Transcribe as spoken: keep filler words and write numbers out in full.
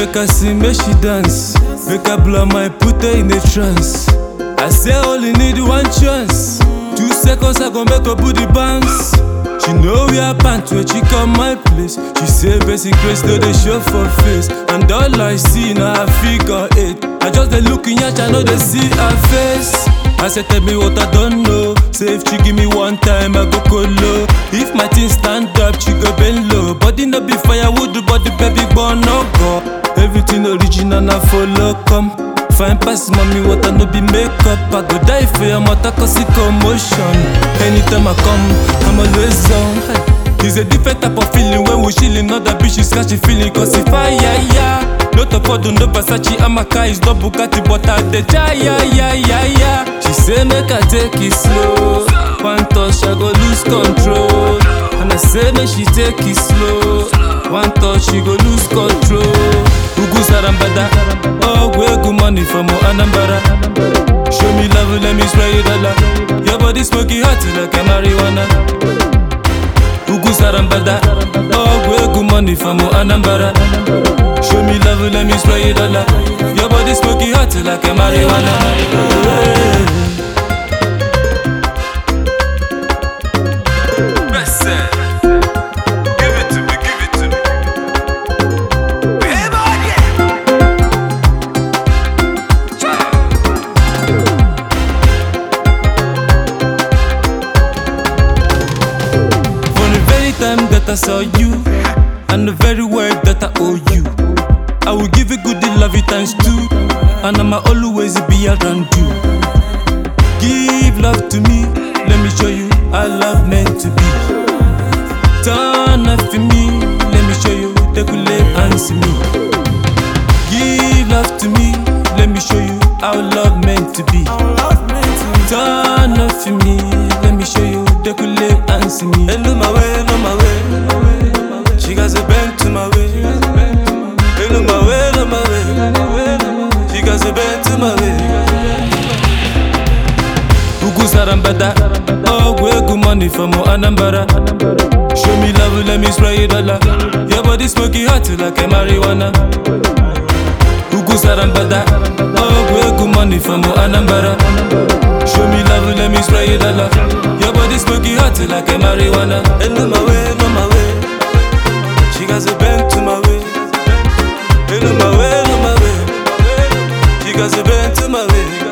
make her sing, make she dance. Make her blow my put her in a trance. I say only need one chance. Two seconds I gon' make her booty bounce. She know we are pants when she come my place. She say basic grace no dey show for face. And all I see now I figure eight. I just dey look in yacht, I know they see her face. I say tell me what I don't know. Say if she give me one time I go colo. If my thing stand up she go bend low. Body no be firewood but the baby born no go. Everything original na follow come. Fine pass mommy water no be makeup. I go die for your mother cause it commotion. Anytime I come I'm always on. It's a different type of feeling when we chillin'. Other bitches catch a feeling cause if I yeah yeah. No Topodo, no Versace, Amaka is no Bugatti, but I the ja yeah yeah yeah yeah. She say make I take it slow. One touch I go lose control. And I say make she take it slow. One touch she go lose control. Ugu Sarambada, oh we good money for more Anambra. Show me love, let me spray it all. Your body smoky hot like a marijuana. Ugu Sarambada, oh we good money for more Anambra. Show me love, let me spray it all. Your body smoky hot like a marijuana. Yeah. Time that I saw you, and the very word that I owe you, I will give you good love it times two, and I'ma always be around you. Give love to me, let me show you how love meant to be. Turn up for me, let me show you the good and see me. Give love to me, let me show you how love meant to be. Turn up for me, let me show you the good and see me. Hello my way, hello my way. She got a bend to my way. Hello my way, hello my way. She got a bend to my way. Ugu Sarambada, oh we good money for more Anambra. Show me love, let me spray it all. Your body smoky hot like a marijuana. Ugu Sarambada, oh we good money for more Anambra. Show me love, let me spray it all. Your body smoky hot like a marijuana. Hello my way, hello my way. She got a bend to my way. Hello my way, hello my way. She got a bend to my way.